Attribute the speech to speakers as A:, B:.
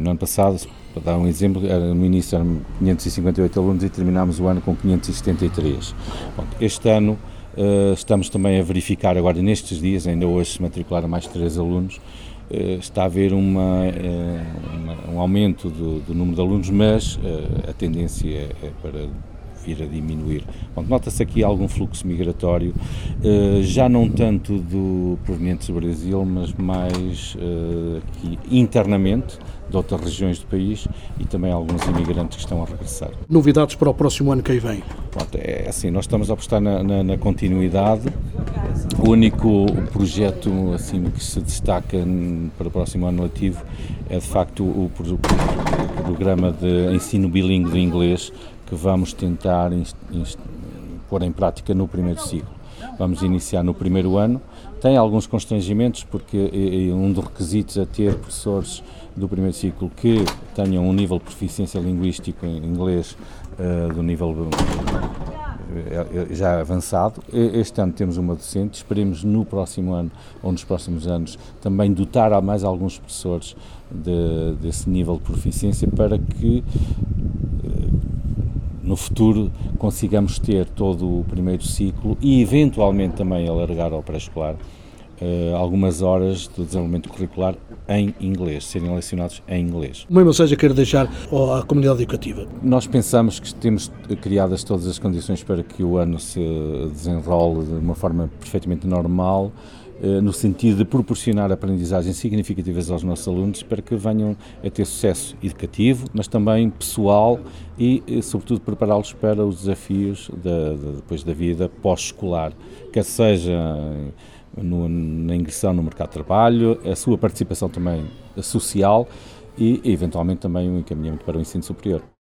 A: No ano passado, para dar um exemplo, no início eram 558 alunos e terminámos o ano com 573. Bom, este ano estamos também a verificar, agora nestes dias, ainda hoje se matricularam mais 3 alunos, está a haver um aumento do número de alunos, mas a tendência é para vir a diminuir. Bom, nota-se aqui algum fluxo migratório, já não tanto provenientes do Brasil, mas mais aqui internamente, de outras regiões do país, e também alguns imigrantes que estão a regressar.
B: Novidades para o próximo ano que aí vem?
A: Pronto, é assim, nós estamos a apostar na continuidade. O único projeto assim, que se destaca para o próximo ano letivo é de facto o programa de ensino bilíngue de inglês, que vamos tentar pôr em prática no primeiro ciclo. Vamos iniciar no primeiro ano. Tem alguns constrangimentos, porque um dos requisitos é ter professores do primeiro ciclo que tenham um nível de proficiência linguístico em inglês do nível já avançado. Este ano temos uma docente, esperemos no próximo ano ou nos próximos anos também dotar a mais alguns professores desse nível de proficiência, para que no futuro consigamos ter todo o primeiro ciclo e eventualmente também alargar ao pré-escolar algumas horas do desenvolvimento curricular em inglês, serem lecionados em inglês.
B: Uma mensagem quero deixar à comunidade educativa?
A: Nós pensamos que temos criadas todas as condições para que o ano se desenrole de uma forma perfeitamente normal, no sentido de proporcionar aprendizagens significativas aos nossos alunos, para que venham a ter sucesso educativo, mas também pessoal e, sobretudo, prepará-los para os desafios depois da vida pós-escolar, quer seja na ingressão no mercado de trabalho, a sua participação também social e, eventualmente, também um encaminhamento para o ensino superior.